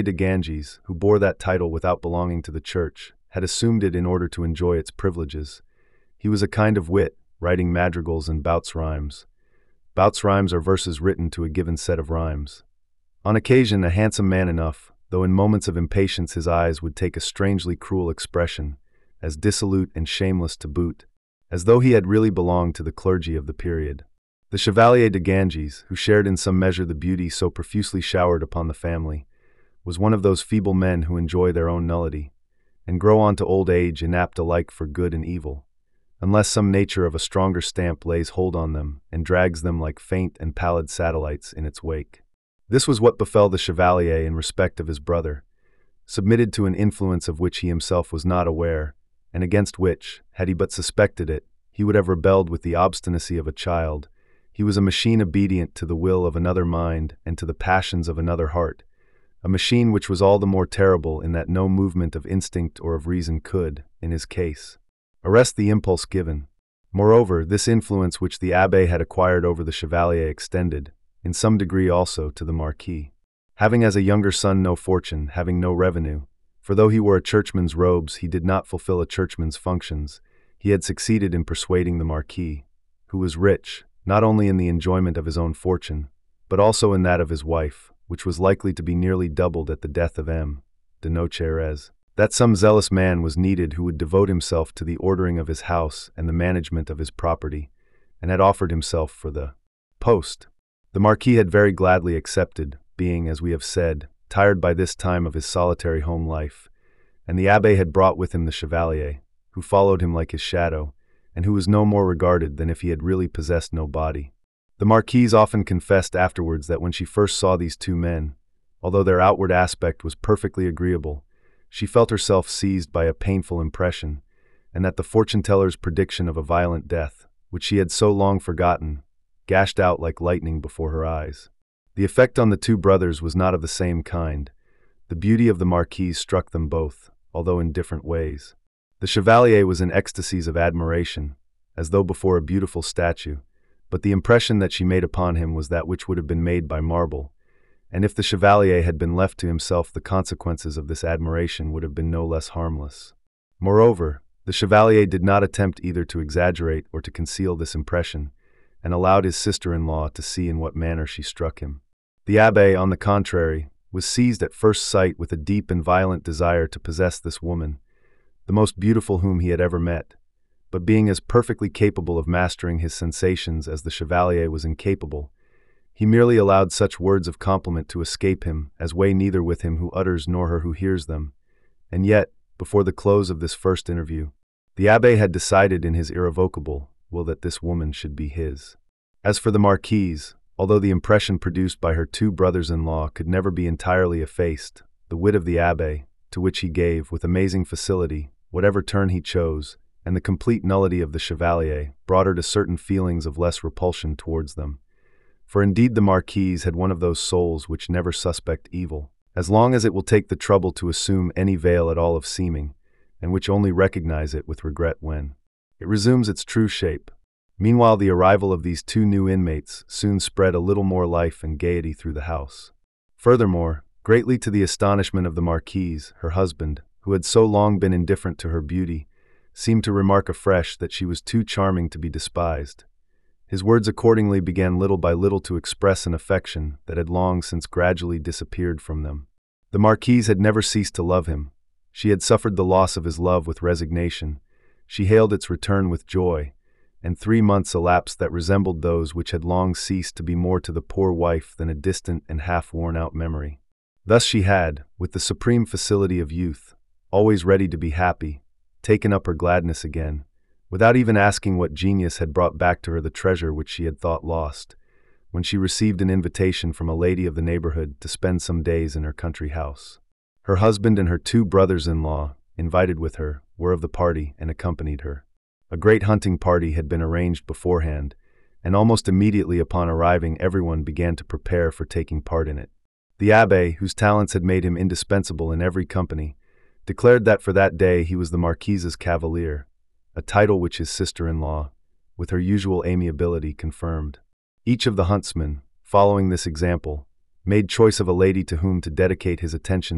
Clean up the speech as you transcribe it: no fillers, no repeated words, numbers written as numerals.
de Ganges, who bore that title without belonging to the church, had assumed it in order to enjoy its privileges. He was a kind of wit, writing madrigals and bouts rhymes. Bouts rhymes are verses written to a given set of rhymes. On occasion, a handsome man enough, though in moments of impatience his eyes would take a strangely cruel expression, as dissolute and shameless to boot, as though he had really belonged to the clergy of the period. The Chevalier de Ganges, who shared in some measure the beauty so profusely showered upon the family, was one of those feeble men who enjoy their own nullity, and grow on to old age inapt alike for good and evil, unless some nature of a stronger stamp lays hold on them and drags them like faint and pallid satellites in its wake. This was what befell the Chevalier in respect of his brother, submitted to an influence of which he himself was not aware, and against which, had he but suspected it, he would have rebelled with the obstinacy of a child. He was a machine obedient to the will of another mind and to the passions of another heart, a machine which was all the more terrible in that no movement of instinct or of reason could, in his case, arrest the impulse given. Moreover, this influence which the abbé had acquired over the Chevalier extended, in some degree also, to the Marquis. Having as a younger son no fortune, having no revenue, for though he wore a churchman's robes he did not fulfill a churchman's functions, he had succeeded in persuading the Marquis, who was rich, not only in the enjoyment of his own fortune, but also in that of his wife, which was likely to be nearly doubled at the death of M. de Nocheres, that some zealous man was needed who would devote himself to the ordering of his house and the management of his property, and had offered himself for the post. The Marquis had very gladly accepted, being, as we have said, tired by this time of his solitary home life, and the abbé had brought with him the Chevalier, who followed him like his shadow, and who was no more regarded than if he had really possessed no body. The Marquise often confessed afterwards that when she first saw these two men, although their outward aspect was perfectly agreeable, she felt herself seized by a painful impression, and that the fortune-teller's prediction of a violent death, which she had so long forgotten, gashed out like lightning before her eyes. The effect on the two brothers was not of the same kind. The beauty of the Marquise struck them both, although in different ways. The Chevalier was in ecstasies of admiration, as though before a beautiful statue, but the impression that she made upon him was that which would have been made by marble, and if the Chevalier had been left to himself the consequences of this admiration would have been no less harmless. Moreover, the Chevalier did not attempt either to exaggerate or to conceal this impression, and allowed his sister-in-law to see in what manner she struck him. The abbé, on the contrary, was seized at first sight with a deep and violent desire to possess this woman, the most beautiful whom he had ever met, but being as perfectly capable of mastering his sensations as the Chevalier was incapable, he merely allowed such words of compliment to escape him as weigh neither with him who utters nor her who hears them. And yet, before the close of this first interview, the abbé had decided in his irrevocable will that this woman should be his. As for the Marquise, although the impression produced by her two brothers-in-law could never be entirely effaced, the wit of the abbé, to which he gave, with amazing facility, whatever turn he chose, and the complete nullity of the Chevalier brought her to certain feelings of less repulsion towards them. For indeed the Marquise had one of those souls which never suspect evil, as long as it will take the trouble to assume any veil at all of seeming, and which only recognize it with regret when it resumes its true shape. Meanwhile the arrival of these two new inmates soon spread a little more life and gaiety through the house. Furthermore, greatly to the astonishment of the Marquise, her husband, who had so long been indifferent to her beauty, seemed to remark afresh that she was too charming to be despised. His words accordingly began little by little to express an affection that had long since gradually disappeared from them. The Marquise had never ceased to love him. She had suffered the loss of his love with resignation. She hailed its return with joy, and 3 months elapsed that resembled those which had long ceased to be more to the poor wife than a distant and half-worn-out memory. Thus she had, with the supreme facility of youth, always ready to be happy, taken up her gladness again, without even asking what genius had brought back to her the treasure which she had thought lost, when she received an invitation from a lady of the neighborhood to spend some days in her country house. Her husband and her two brothers-in-law, invited with her, were of the party and accompanied her. A great hunting party had been arranged beforehand, and almost immediately upon arriving everyone began to prepare for taking part in it. The abbé, whose talents had made him indispensable in every company, declared that for that day he was the Marquise's cavalier, a title which his sister-in-law, with her usual amiability, confirmed. Each of the huntsmen, following this example, made choice of a lady to whom to dedicate his attention